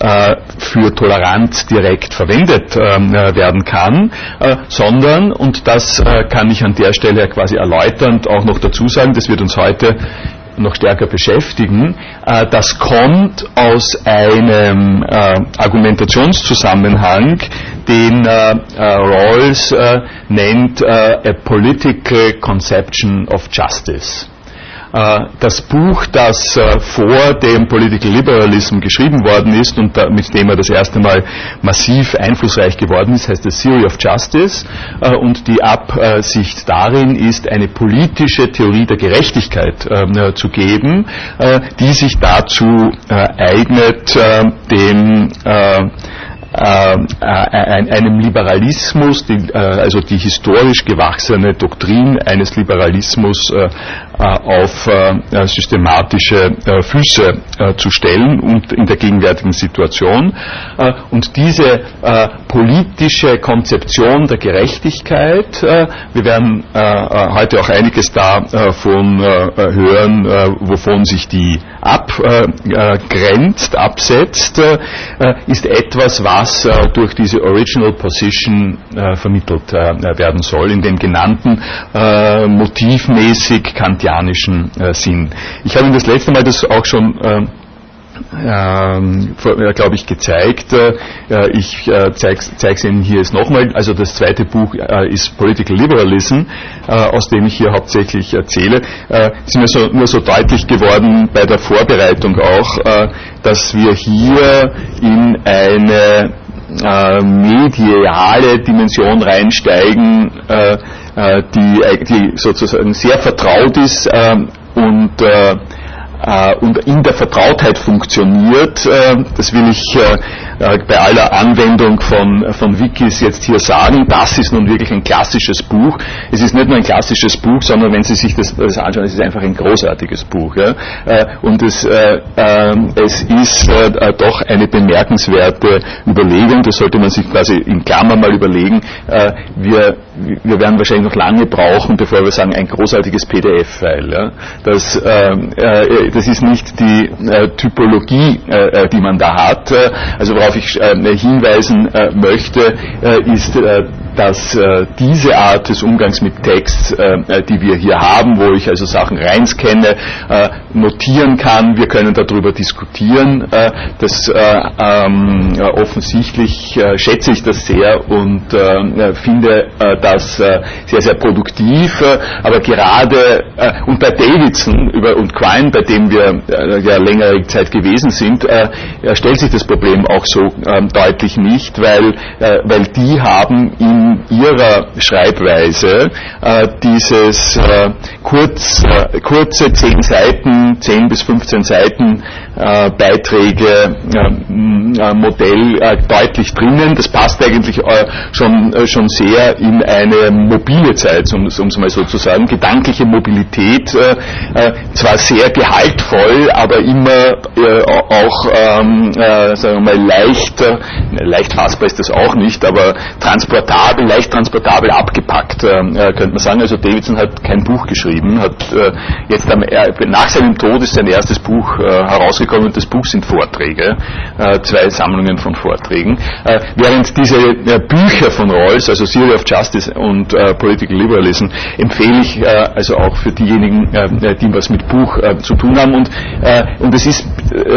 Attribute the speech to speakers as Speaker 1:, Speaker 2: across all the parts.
Speaker 1: für Toleranz direkt verwendet werden kann, sondern, und das kann ich an der Stelle quasi erläuternd auch noch dazu sagen, das wird uns heute noch stärker beschäftigen, das kommt aus einem Argumentationszusammenhang, den Rawls nennt a Political Conception of Justice. Das Buch, das vor dem Political Liberalism geschrieben worden ist und mit dem er das erste Mal massiv einflussreich geworden ist, heißt The Theory of Justice, und die Absicht darin ist, eine politische Theorie der Gerechtigkeit zu geben, die sich dazu eignet, einem Liberalismus, also die historisch gewachsene Doktrin eines Liberalismus auf systematische Füße zu stellen und in der gegenwärtigen Situation. Und diese politische Konzeption der Gerechtigkeit, wir werden heute auch einiges davon hören, wovon sich die abgrenzt, absetzt, ist etwas, was durch diese Original Position vermittelt werden soll, in den genannten motivmäßig kantianischen Sinn. Ich habe Ihnen das letzte Mal das auch schon glaube ich, gezeigt. Ich zeige es Ihnen hier jetzt nochmal. Also das zweite Buch ist Political Liberalism, aus dem ich hier hauptsächlich erzähle. Es ist mir nur so deutlich geworden bei der Vorbereitung auch, dass wir hier in eine mediale Dimension reinsteigen, die sozusagen sehr vertraut ist und in der Vertrautheit funktioniert. Das will ich bei aller Anwendung von Wikis jetzt hier sagen. Das ist nun wirklich ein klassisches Buch. Es ist nicht nur ein klassisches Buch, sondern wenn Sie sich das anschauen, es ist einfach ein großartiges Buch. Ja? Und es ist doch eine bemerkenswerte Überlegung. Das sollte man sich quasi in Klammern mal überlegen. Wir werden wahrscheinlich noch lange brauchen, bevor wir sagen, ein großartiges PDF-File. Ja? Das ist nicht die Typologie, die man da hat. Also worauf ich hinweisen möchte, ist, dass diese Art des Umgangs mit Text, die wir hier haben, wo ich also Sachen reinscanne, notieren kann, wir können darüber diskutieren, das offensichtlich schätze ich das sehr und finde das sehr, sehr produktiv, aber gerade und bei Davidson und Quine, bei dem wir ja längere Zeit gewesen sind, stellt sich das Problem auch so deutlich nicht, weil die haben in ihrer Schreibweise dieses kurze 10 bis 15 Seiten Beiträge Modell deutlich drinnen. Das passt eigentlich schon sehr in eine mobile Zeit, um es mal so zu sagen. Gedankliche Mobilität, zwar sehr gehaltvoll, aber immer auch sagen wir mal leicht fassbar ist das auch nicht, aber leicht transportabel abgepackt, könnte man sagen. Also Davidson hat kein Buch geschrieben, hat jetzt nach seinem Tod ist sein erstes Buch herausgekommen und das Buch sind Vorträge, 2 Sammlungen von Vorträgen. Während diese Bücher von Rawls, also Theory of Justice und Political Liberalism, empfehle ich also auch für diejenigen, die was mit Buch zu tun haben und es ist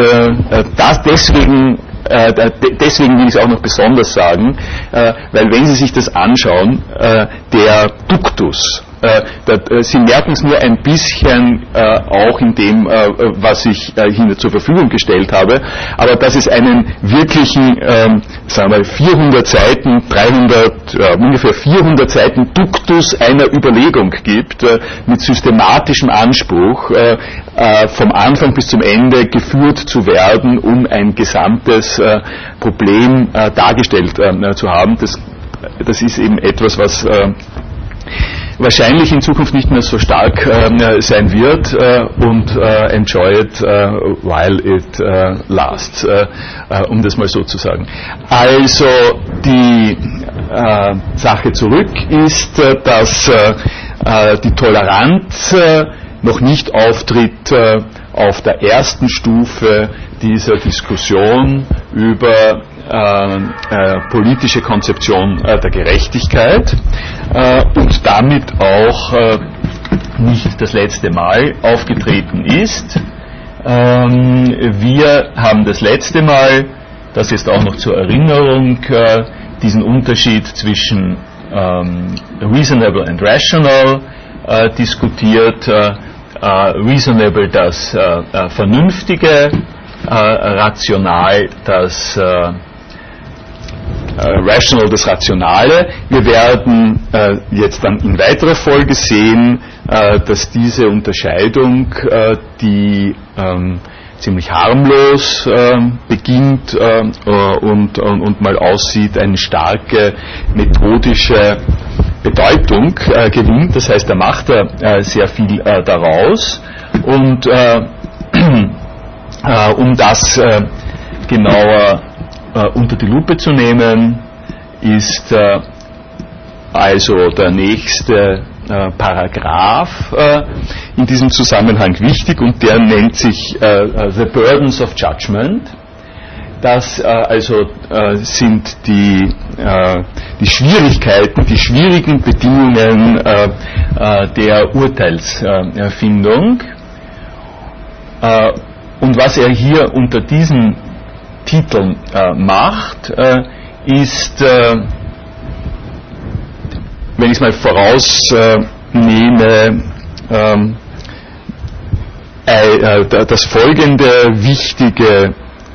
Speaker 1: deswegen will ich es auch noch besonders sagen, weil wenn Sie sich das anschauen, der Duktus, Sie merken es nur ein bisschen auch in dem, was ich Ihnen zur Verfügung gestellt habe, aber dass es einen wirklichen, sagen wir 400 Seiten, ungefähr 400 Seiten Duktus einer Überlegung gibt, mit systematischem Anspruch, vom Anfang bis zum Ende geführt zu werden, um ein gesamtes Problem dargestellt zu haben. Das ist eben etwas, was wahrscheinlich in Zukunft nicht mehr so stark sein wird und enjoy it while it lasts, um das mal so zu sagen. Also die Sache zurück ist, dass die Toleranz noch nicht auftritt auf der ersten Stufe dieser Diskussion über politische Konzeption der Gerechtigkeit und damit auch nicht das letzte Mal aufgetreten ist. Wir haben das letzte Mal, das ist auch noch zur Erinnerung, diesen Unterschied zwischen reasonable and rational diskutiert. Reasonable das Vernünftige, rational das Rational das Rationale. Wir werden jetzt dann in weiterer Folge sehen, dass diese Unterscheidung, die ziemlich harmlos beginnt und mal aussieht, eine starke methodische Bedeutung gewinnt. Das heißt, er macht sehr viel daraus. Und um das genauer unter die Lupe zu nehmen, ist also der nächste Paragraph in diesem Zusammenhang wichtig, und der nennt sich The Burdens of Judgment. Das also sind die Schwierigkeiten, die schwierigen Bedingungen der Urteilsfindung. Und was er hier unter diesen Titeln macht, ist, wenn ich es mal vorausnehme, das folgende wichtige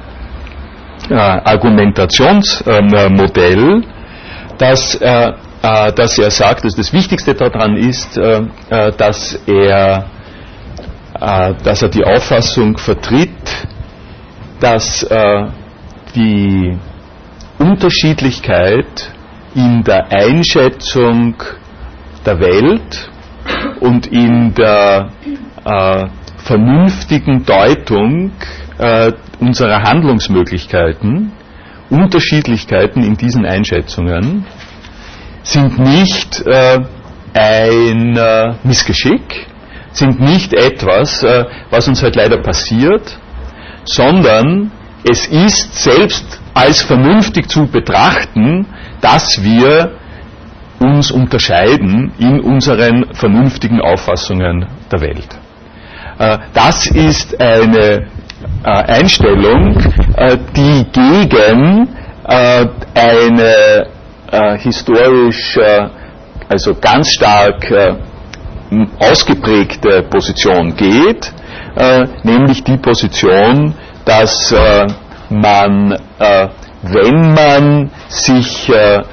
Speaker 1: Argumentationsmodell, dass er sagt, dass das Wichtigste daran ist, dass er die Auffassung vertritt, dass die Unterschiedlichkeit in der Einschätzung der Welt und in der vernünftigen Deutung unserer Handlungsmöglichkeiten, Unterschiedlichkeiten in diesen Einschätzungen, sind nicht ein Missgeschick, sind nicht etwas, was uns halt leider passiert, sondern es ist selbst als vernünftig zu betrachten, dass wir uns unterscheiden in unseren vernünftigen Auffassungen der Welt. Das ist eine Einstellung, die gegen eine historisch, also ganz stark ausgeprägte Position geht, nämlich die Position, dass man, wenn man sich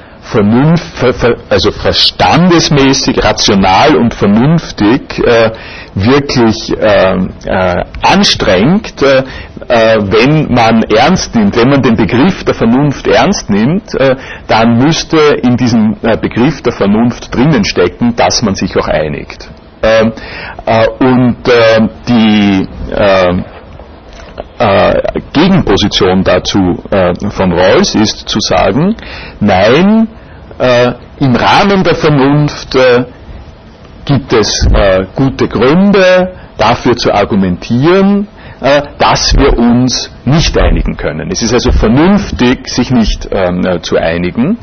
Speaker 1: verstandesmäßig, rational und vernünftig wirklich anstrengt, wenn man ernst nimmt, wenn man den Begriff der Vernunft ernst nimmt, dann müsste in diesem Begriff der Vernunft drinnen stecken, dass man sich auch einigt. Die Gegenposition dazu von Rawls ist zu sagen, nein, im Rahmen der Vernunft gibt es gute Gründe dafür zu argumentieren, dass wir uns nicht einigen können. Es ist also vernünftig, sich nicht zu einigen.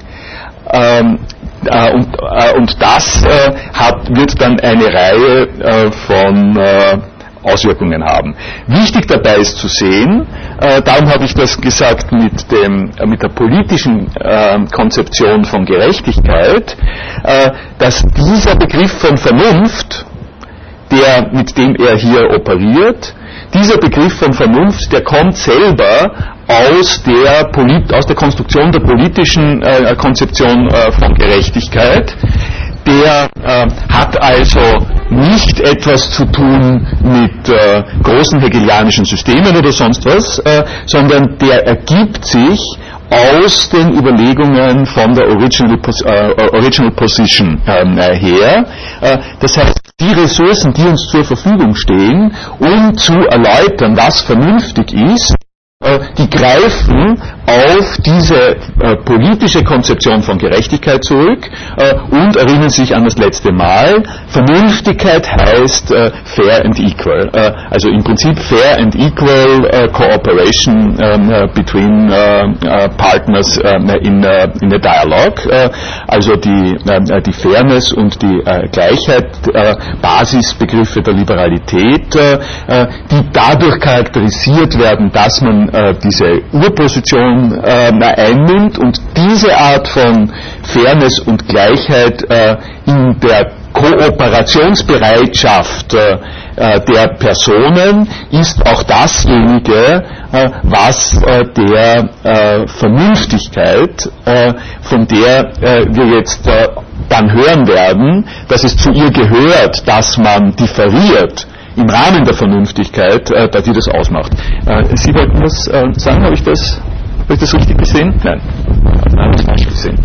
Speaker 1: Und das wird dann eine Reihe von Auswirkungen haben. Wichtig dabei ist zu sehen, darum habe ich das gesagt mit der politischen Konzeption von Gerechtigkeit, dass dieser Begriff von Vernunft, mit dem er hier operiert, dieser Begriff von Vernunft, der kommt selber aus der Konstruktion der politischen Konzeption von Gerechtigkeit. Der hat also nicht etwas zu tun mit großen hegelianischen Systemen oder sonst was, sondern der ergibt sich aus den Überlegungen von der Original Position her. Das heißt, die Ressourcen, die uns zur Verfügung stehen, um zu erläutern, was vernünftig ist, die greifen auf diese politische Konzeption von Gerechtigkeit zurück und erinnern sich an das letzte Mal. Vernünftigkeit heißt fair and equal, also im Prinzip fair and equal cooperation between partners in a dialogue, also die Fairness und die Gleichheit, Basisbegriffe der Liberalität, die dadurch charakterisiert werden, dass man diese Urposition einnimmt und diese Art von Fairness und Gleichheit in der Kooperationsbereitschaft der Personen ist auch dasjenige, was der Vernünftigkeit, von der wir jetzt dann hören werden, dass es zu ihr gehört, dass man differiert im Rahmen der Vernünftigkeit, da die das ausmacht. Sie wollten was sagen? Habe ich das richtig gesehen? Nein. Habe ich falsch gesehen.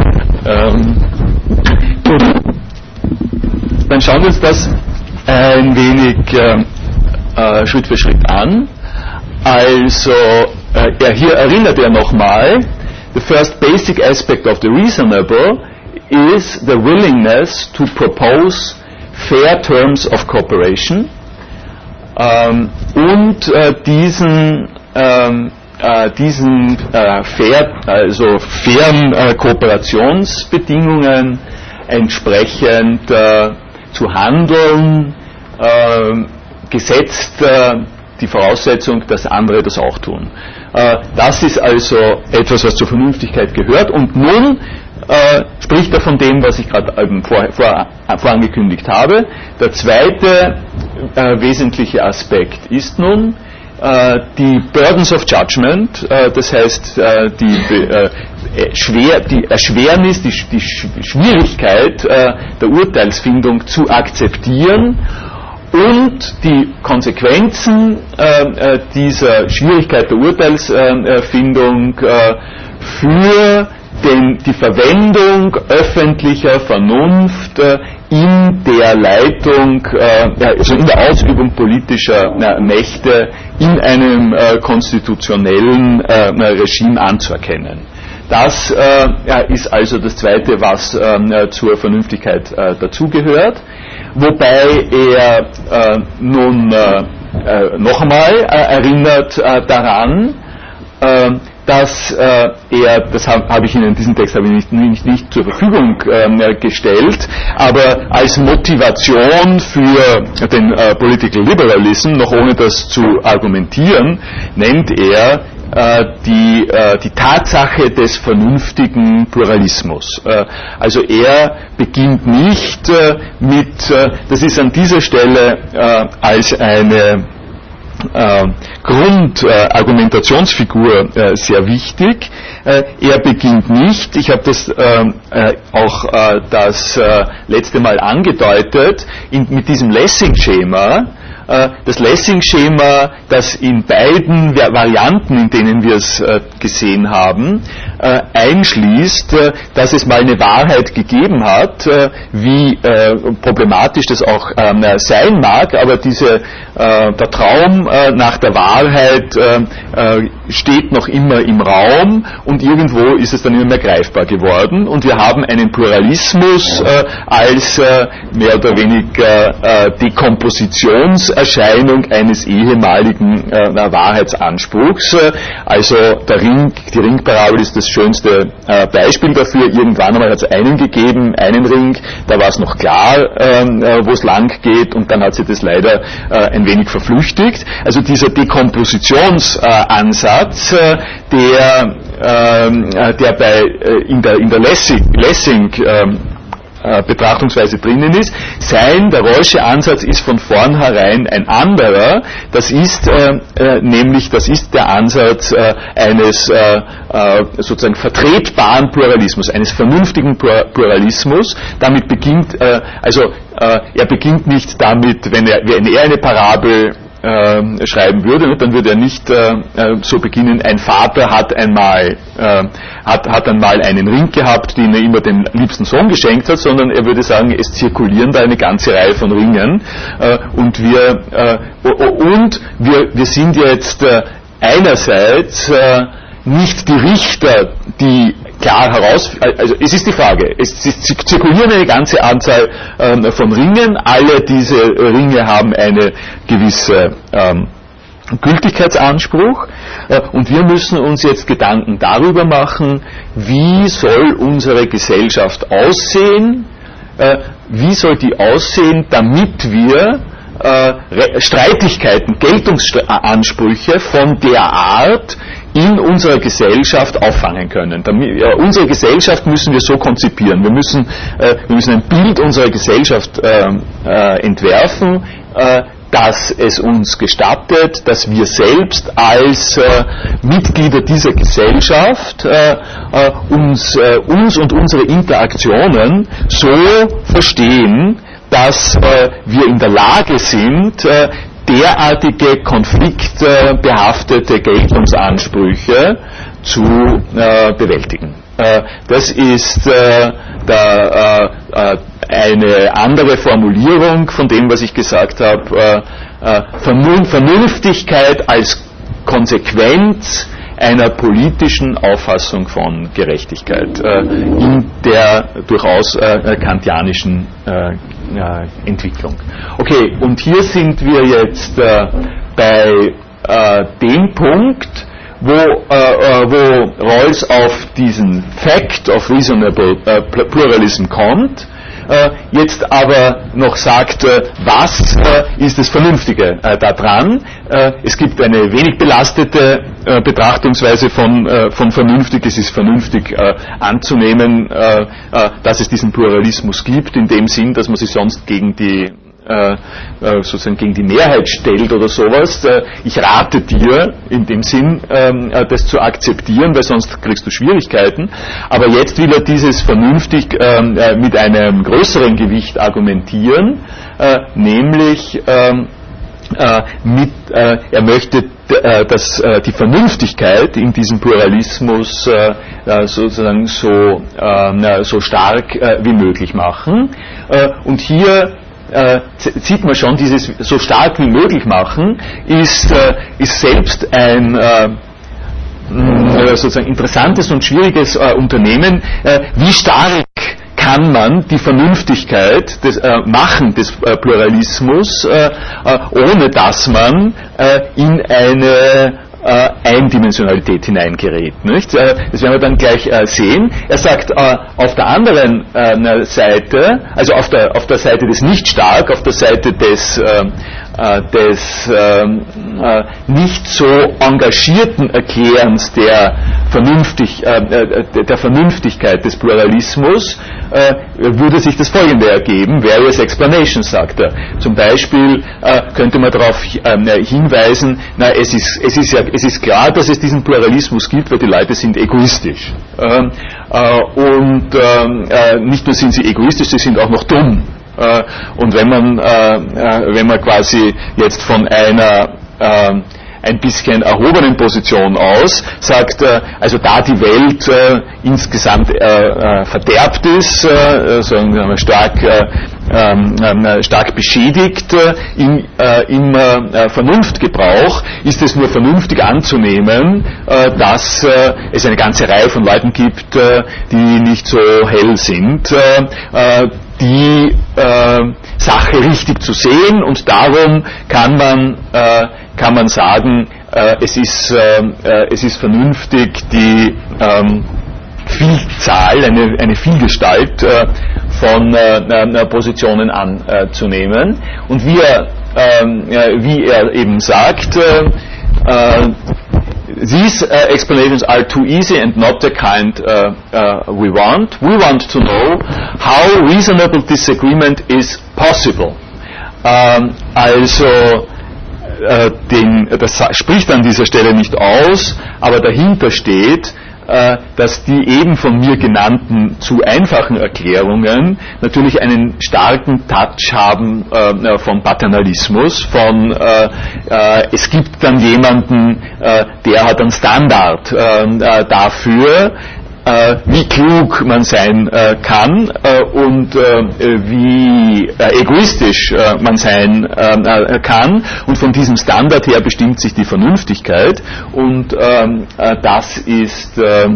Speaker 1: Gut. Dann schauen wir uns das ein wenig Schritt für Schritt an. Also, hier erinnert er nochmal, the first basic aspect of the reasonable is the willingness to propose fair terms of cooperation. Und diesen fairen Kooperationsbedingungen entsprechend zu handeln, gesetzt die Voraussetzung, dass andere das auch tun. Das ist also etwas, was zur Vernünftigkeit gehört. Und nun spricht er von dem, was ich gerade vorangekündigt habe. Der zweite wesentliche Aspekt ist nun die Burdens of Judgment, das heißt die Erschwernis, die Schwierigkeit der Urteilsfindung zu akzeptieren und die Konsequenzen dieser Schwierigkeit der Urteilsfindung für die Verwendung öffentlicher Vernunft in der Leitung, also in der Ausübung politischer Mächte in einem konstitutionellen Regime anzuerkennen. Das ist also das Zweite, was zur Vernünftigkeit dazugehört, wobei er nun noch einmal erinnert daran, dass das habe ich Ihnen, diesen Text habe ich nicht zur Verfügung gestellt, aber als Motivation für den Political Liberalism, noch ohne das zu argumentieren, nennt er die Tatsache des vernünftigen Pluralismus. Also er beginnt nicht das ist an dieser Stelle als eine Grundargumentationsfigur sehr wichtig. Er beginnt nicht, ich habe das auch das letzte Mal angedeutet, mit diesem Lessing-Schema. Das Lessing-Schema, das in beiden Varianten, in denen wir es gesehen haben, einschließt, dass es mal eine Wahrheit gegeben hat, wie problematisch das auch sein mag, aber der Traum nach der Wahrheit steht noch immer im Raum und irgendwo ist es dann immer mehr greifbar geworden und wir haben einen Pluralismus als mehr oder weniger Dekompositionserscheinung eines ehemaligen Wahrheitsanspruchs. Also die Ringparabel ist das schönste Beispiel dafür. Irgendwann einmal hat es einen gegeben, einen Ring, da war es noch klar, wo es lang geht und dann hat sich das leider ein wenig verflüchtigt. Also dieser Dekompositionsansatz, der in der Lessing Betrachtungsweise drinnen ist. Der Rawlsche Ansatz ist von vornherein ein anderer. Das ist der Ansatz eines sozusagen vertretbaren Pluralismus, eines vernünftigen Pluralismus. Damit beginnt, er beginnt nicht damit, wenn er eine Parabel schreiben würde, dann würde er nicht so beginnen, ein Vater hat einmal einen Ring gehabt, den er immer dem liebsten Sohn geschenkt hat, sondern er würde sagen, es zirkulieren da eine ganze Reihe von Ringen und wir sind jetzt einerseits nicht die Richter, die klar also es ist die Frage, es zirkulieren eine ganze Anzahl von Ringen, alle diese Ringe haben eine gewisse Gültigkeitsanspruch, und wir müssen uns jetzt Gedanken darüber machen, wie soll unsere Gesellschaft aussehen, wie soll die aussehen, damit wir Streitigkeiten, Geltungsansprüche von der Art in unserer Gesellschaft auffangen können. Unsere Gesellschaft müssen wir so konzipieren. Wir müssen ein Bild unserer Gesellschaft entwerfen, dass es uns gestattet, dass wir selbst als Mitglieder dieser Gesellschaft uns und unsere Interaktionen so verstehen, dass wir in der Lage sind, derartige konfliktbehaftete Geltungsansprüche zu bewältigen. Das ist eine andere Formulierung von dem, was ich gesagt habe, Vernünftigkeit als Konsequenz einer politischen Auffassung von Gerechtigkeit in der durchaus kantianischen Entwicklung. Okay, und hier sind wir jetzt bei dem Punkt, wo Rawls auf diesen Fact of Reasonable Pluralism kommt, jetzt aber noch sagt, was ist das Vernünftige daran. Es gibt eine wenig belastete Betrachtungsweise von vernünftig. Es ist vernünftig anzunehmen, dass es diesen Pluralismus gibt, in dem Sinn, dass man sich sonst gegen die Mehrheit stellt oder sowas. Ich rate dir in dem Sinn, das zu akzeptieren, weil sonst kriegst du Schwierigkeiten. Aber jetzt will er dieses vernünftig mit einem größeren Gewicht argumentieren, nämlich er möchte, dass die Vernünftigkeit in diesem Pluralismus sozusagen so stark wie möglich machen. Und hier sieht man schon, dieses so stark wie möglich machen ist selbst ein sozusagen interessantes und schwieriges Unternehmen. Wie stark kann man die Vernünftigkeit des Machen des Pluralismus, ohne dass man in eine Eindimensionalität hineingerät. Nicht? Das werden wir dann gleich sehen. Er sagt auf der anderen Seite, also auf der Seite des nicht stark, auf der Seite des nicht so engagierten Erklärens der Vernünftigkeit des Pluralismus, würde sich das Folgende ergeben: Various explanations, sagt er. Zum Beispiel könnte man darauf hinweisen, es ist klar, dass es diesen Pluralismus gibt, weil die Leute sind egoistisch. Und nicht nur sind sie egoistisch, sie sind auch noch dumm. Und wenn man quasi jetzt von einer ein bisschen erhobenen Position aus sagt, also da die Welt insgesamt verderbt ist, sagen wir stark beschädigt im Vernunftgebrauch, ist es nur vernünftig anzunehmen, dass es eine ganze Reihe von Leuten gibt, die nicht so hell sind, die Sache richtig zu sehen, und darum kann man sagen, es ist vernünftig, die Vielzahl, eine Vielgestalt von Positionen anzunehmen. Und wie er eben sagt, these explanations are too easy and not the kind we want. We want to know how reasonable disagreement is possible. Das spricht an dieser Stelle nicht aus, aber dahinter steht, dass die eben von mir genannten zu einfachen Erklärungen natürlich einen starken Touch haben von Paternalismus, von es gibt dann jemanden, der hat einen Standard dafür, wie klug man sein kann und wie egoistisch man sein kann, und von diesem Standard her bestimmt sich die Vernünftigkeit, und das ist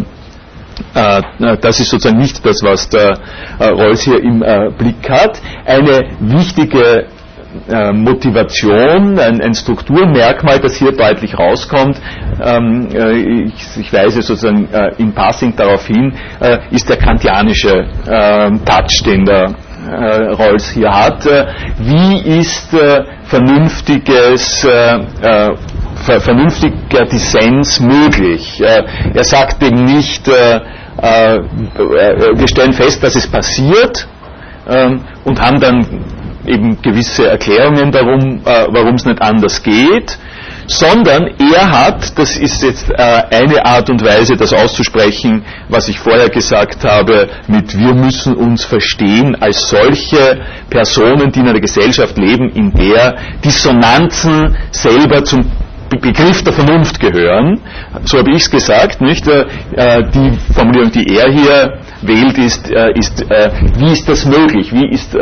Speaker 1: sozusagen nicht das, was der Rawls hier im Blick hat. Eine wichtige Motivation, ein Strukturmerkmal, das hier deutlich rauskommt, ich weise sozusagen im Passing darauf hin, ist der kantianische Touch, den der Rawls hier hat. Wie ist vernünftiger Dissens möglich? Er sagt eben nicht, wir stellen fest, dass es passiert, und haben dann eben gewisse Erklärungen darum, warum es nicht anders geht, sondern er hat, das ist jetzt eine Art und Weise, das auszusprechen, was ich vorher gesagt habe, mit wir müssen uns verstehen als solche Personen, die in einer Gesellschaft leben, in der Dissonanzen selber zum Begriff der Vernunft gehören. So habe ich es gesagt, nicht? Die Formulierung, die er hier wählt, ist wie ist das möglich? Wie ist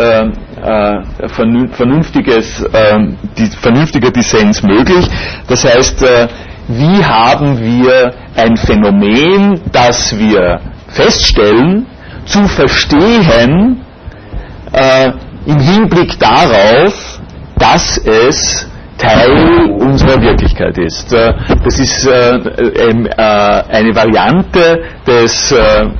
Speaker 1: vernünftiger Dissens möglich? Das heißt, wie haben wir ein Phänomen, das wir feststellen, zu verstehen im Hinblick darauf, dass es Teil unserer Wirklichkeit ist. Das ist eine Variante des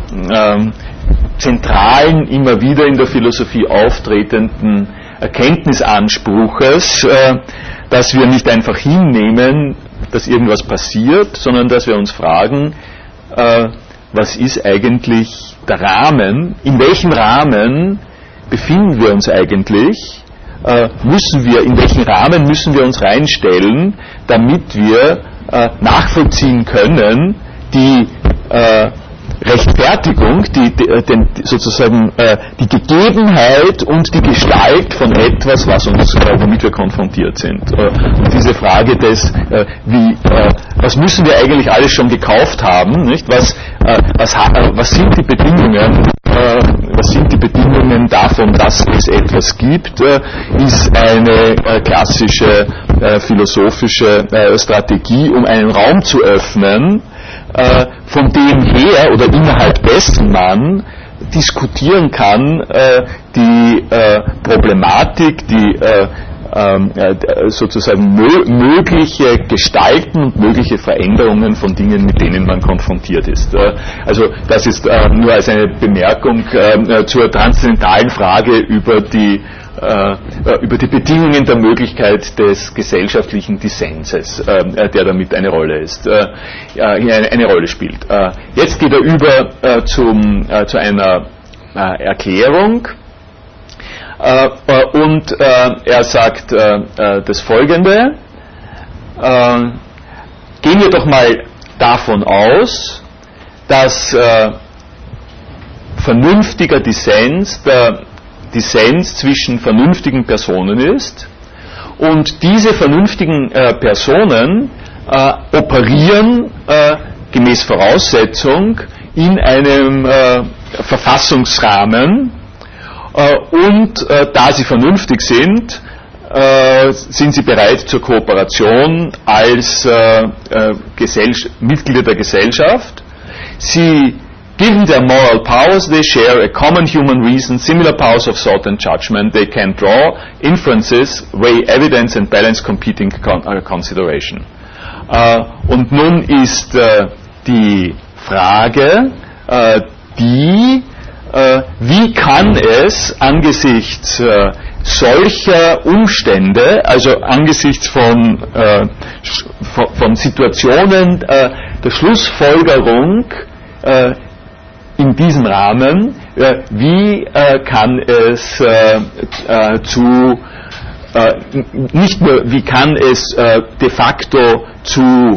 Speaker 1: zentralen, immer wieder in der Philosophie auftretenden Erkenntnisanspruches, dass wir nicht einfach hinnehmen, dass irgendwas passiert, sondern dass wir uns fragen, was ist eigentlich der Rahmen, in welchem Rahmen befinden wir uns eigentlich, in welchen Rahmen müssen wir uns reinstellen, damit wir nachvollziehen können, die Rechtfertigung, sozusagen die Gegebenheit und die Gestalt von etwas, womit wir konfrontiert sind. Und diese Frage des, was müssen wir eigentlich alles schon gekauft haben, nicht? Was sind die Bedingungen? Was sind die Bedingungen davon, dass es etwas gibt, ist eine klassische philosophische Strategie, um einen Raum zu öffnen, von dem her oder innerhalb dessen man diskutieren kann, die Problematik, die sozusagen mögliche Gestalten und mögliche Veränderungen von Dingen, mit denen man konfrontiert ist. Also das ist nur als eine Bemerkung zur transzendentalen Frage über die Bedingungen der Möglichkeit des gesellschaftlichen Dissenses, der damit eine Rolle spielt. Jetzt geht er über zu einer Erklärung, und er sagt das Folgende: Gehen wir doch mal davon aus, dass vernünftiger Dissens der Dissens zwischen vernünftigen Personen ist, und diese vernünftigen Personen operieren gemäß Voraussetzung in einem Verfassungsrahmen, und da sie vernünftig sind, sind sie bereit zur Kooperation als Mitglieder der Gesellschaft. Sie given their moral powers, they share a common human reason, similar powers of thought and judgment. They can draw inferences, weigh evidence and balance competing consideration. Und nun ist die Frage, wie kann es angesichts solcher Umstände, also angesichts von Situationen der Schlussfolgerung in diesem Rahmen, wie kann es nicht nur, wie kann es de facto zu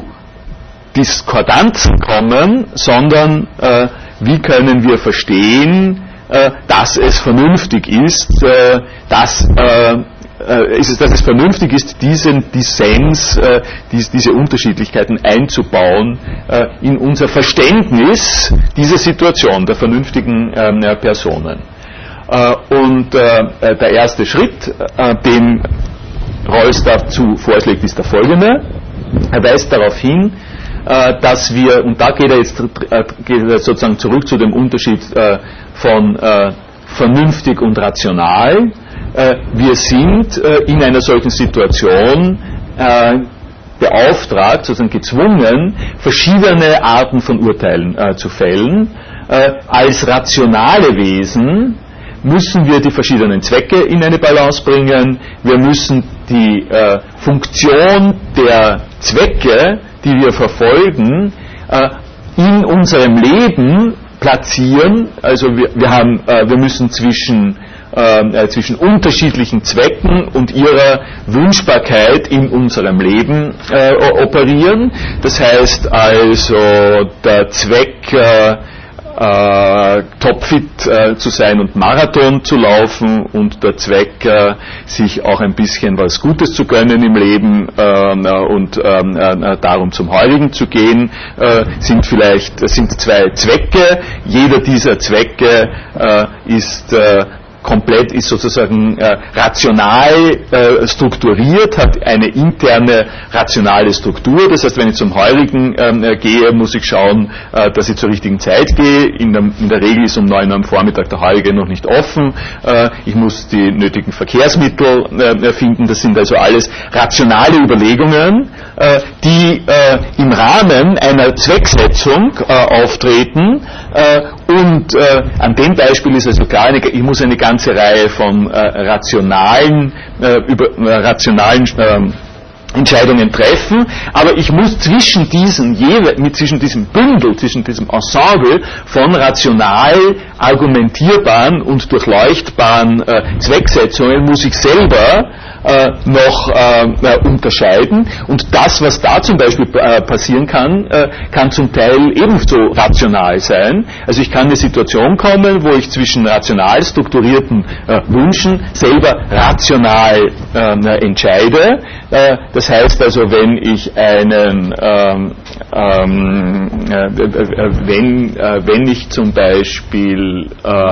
Speaker 1: Diskordanzen kommen, sondern wie können wir verstehen, dass es vernünftig ist, dass es vernünftig ist, diesen Dissens, diese Unterschiedlichkeiten einzubauen in unser Verständnis dieser Situation der vernünftigen Personen. Und der erste Schritt, den Rawls dazu vorschlägt, ist der folgende. Er weist darauf hin, dass wir, und da geht er jetzt sozusagen zurück zu dem Unterschied von vernünftig und rational. Wir sind in einer solchen Situation beauftragt, sozusagen gezwungen, verschiedene Arten von Urteilen zu fällen. Als rationale Wesen müssen wir die verschiedenen Zwecke in eine Balance bringen. Wir müssen die Funktion der Zwecke, die wir verfolgen, in unserem Leben platzieren. Also wir müssen zwischen unterschiedlichen Zwecken und ihrer Wünschbarkeit in unserem Leben operieren. Das heißt also, der Zweck, topfit zu sein und Marathon zu laufen, und der Zweck, sich auch ein bisschen was Gutes zu gönnen im Leben und darum zum Heurigen zu gehen, sind zwei Zwecke. Jeder dieser Zwecke ist sozusagen rational strukturiert, hat eine interne rationale Struktur. Das heißt, wenn ich zum Heurigen gehe, muss ich schauen, dass ich zur richtigen Zeit gehe. In der Regel ist um 9 Uhr am Vormittag der Heurige noch nicht offen. Ich muss die nötigen Verkehrsmittel finden. Das sind also alles rationale Überlegungen, die im Rahmen einer Zwecksetzung auftreten. Und an dem Beispiel ist also klar, ich muss eine ganze Reihe von rationalen Entscheidungen treffen, aber ich muss zwischen diesem Bündel, zwischen diesem Ensemble von rational argumentierbaren und durchleuchtbaren Zwecksetzungen muss ich selber noch unterscheiden, und das, was da zum Beispiel passieren kann, kann zum Teil ebenso rational sein. Also ich kann in eine Situation kommen, wo ich zwischen rational strukturierten Wünschen selber rational entscheide. Das heißt also, wenn ich wenn ich zum Beispiel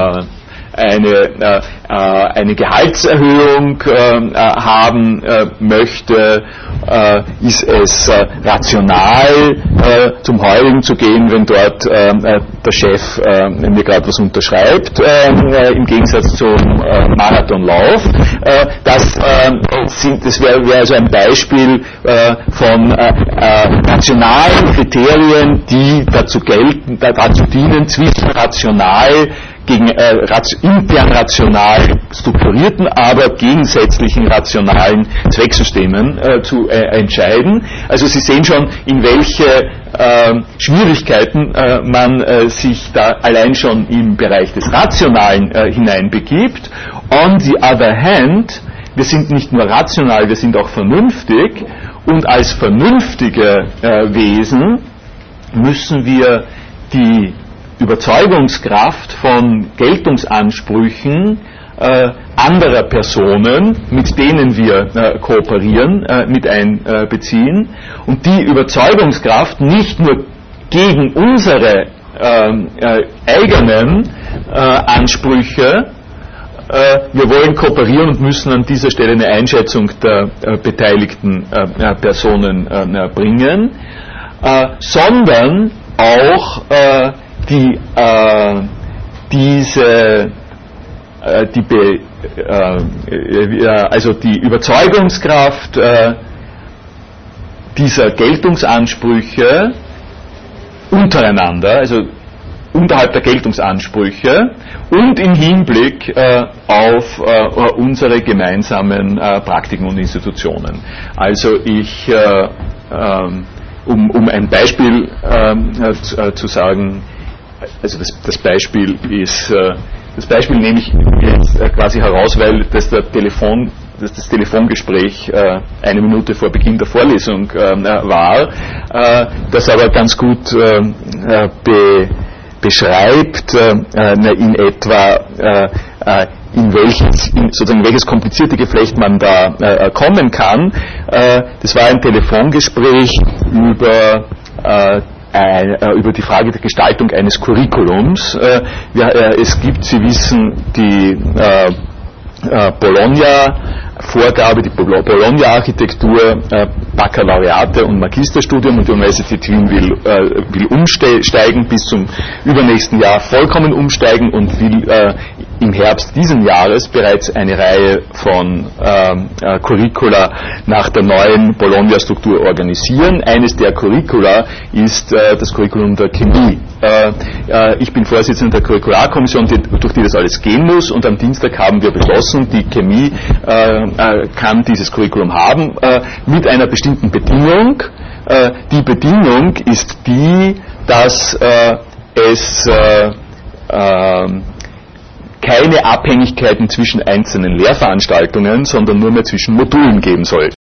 Speaker 1: eine Gehaltserhöhung haben möchte, ist es rational, zum Heurigen zu gehen, wenn dort der Chef mir gerade was unterschreibt, im Gegensatz zum Marathonlauf. Das wäre also ein Beispiel von rationalen Kriterien, die dazu dienen, zwischen rational gegen intern rational strukturierten, aber gegensätzlichen rationalen Zwecksystemen zu entscheiden. Also Sie sehen schon, in welche Schwierigkeiten man sich da allein schon im Bereich des Rationalen hineinbegibt. On the other hand, wir sind nicht nur rational, wir sind auch vernünftig, und als vernünftige Wesen müssen wir die Überzeugungskraft von Geltungsansprüchen anderer Personen, mit denen wir kooperieren, mit einbeziehen, und die Überzeugungskraft nicht nur gegen unsere eigenen Ansprüche. Wir wollen kooperieren und müssen an dieser Stelle eine Einschätzung der beteiligten Personen bringen, sondern auch die Überzeugungskraft dieser Geltungsansprüche untereinander, also unterhalb der Geltungsansprüche, und im Hinblick auf unsere gemeinsamen Praktiken und Institutionen. Also um ein Beispiel zu sagen, also das Beispiel nehme ich jetzt quasi heraus, weil das Telefongespräch 1 Minute vor Beginn der Vorlesung war, das aber ganz gut beschreibt in etwa in welches komplizierte Geflecht man da kommen kann. Das war ein Telefongespräch über die Frage der Gestaltung eines Curriculums. Es gibt, Sie wissen, die Bologna-Vorgabe, die Bologna-Architektur, Baccalaureate und Magisterstudium, und die Universität Wien will umsteigen, bis zum übernächsten Jahr vollkommen umsteigen und will im Herbst diesen Jahres bereits eine Reihe von Curricula nach der neuen Bologna-Struktur organisieren. Eines der Curricula ist das Curriculum der Chemie. Ich bin Vorsitzender der Curricularkommission, durch die das alles gehen muss, und am Dienstag haben wir beschlossen, die Chemie kann dieses Curriculum haben, mit einer bestimmten Bedingung. Die Bedingung ist die, dass es keine Abhängigkeiten zwischen einzelnen Lehrveranstaltungen, sondern nur mehr zwischen Modulen geben soll.